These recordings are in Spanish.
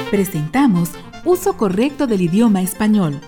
Presentamos Uso Correcto del Idioma Español.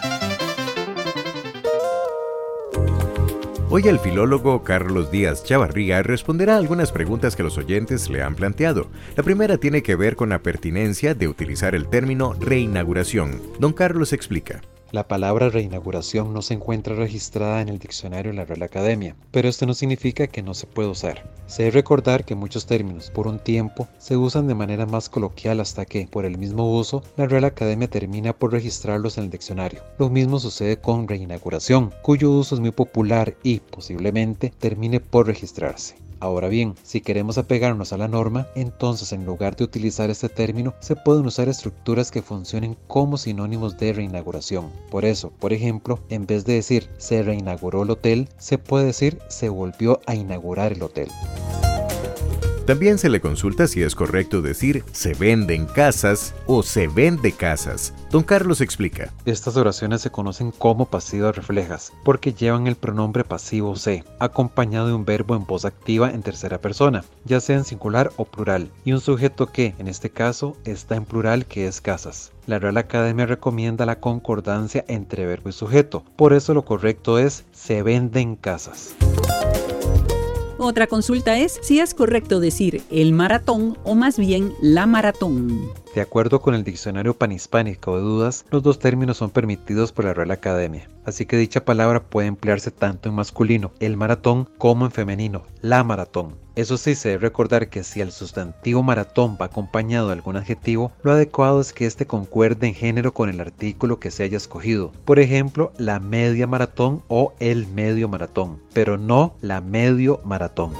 Hoy el filólogo Carlos Díaz Chavarría responderá a algunas preguntas que los oyentes le han planteado. La primera tiene que ver con la pertinencia de utilizar el término reinauguración. Don Carlos explica. La palabra reinauguración no se encuentra registrada en el diccionario de la Real Academia, pero esto no significa que no se pueda usar. Se debe recordar que muchos términos, por un tiempo, se usan de manera más coloquial hasta que, por el mismo uso, la Real Academia termina por registrarlos en el diccionario. Lo mismo sucede con reinauguración, cuyo uso es muy popular y, posiblemente, termine por registrarse. Ahora bien, si queremos apegarnos a la norma, entonces en lugar de utilizar este término, se pueden usar estructuras que funcionen como sinónimos de reinauguración. Por eso, por ejemplo, en vez de decir se reinauguró el hotel, se puede decir se volvió a inaugurar el hotel. También se le consulta si es correcto decir se venden casas o se vende casas. Don Carlos explica. Estas oraciones se conocen como pasivas reflejas porque llevan el pronombre pasivo se, acompañado de un verbo en voz activa en tercera persona, ya sea en singular o plural, y un sujeto que, en este caso, está en plural, que es casas. La Real Academia recomienda la concordancia entre verbo y sujeto, por eso lo correcto es se venden casas. Otra consulta es si es correcto decir el maratón o más bien la maratón. De acuerdo con el Diccionario Panhispánico de Dudas, los dos términos son permitidos por la Real Academia, así que dicha palabra puede emplearse tanto en masculino, el maratón, como en femenino, la maratón. Eso sí, se debe recordar que si el sustantivo maratón va acompañado de algún adjetivo, lo adecuado es que éste concuerde en género con el artículo que se haya escogido. Por ejemplo, la media maratón o el medio maratón, pero no la medio maratón.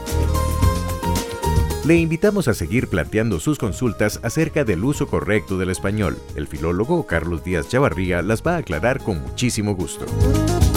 Le invitamos a seguir planteando sus consultas acerca del uso correcto del español. El filólogo Carlos Díaz Chavarría las va a aclarar con muchísimo gusto.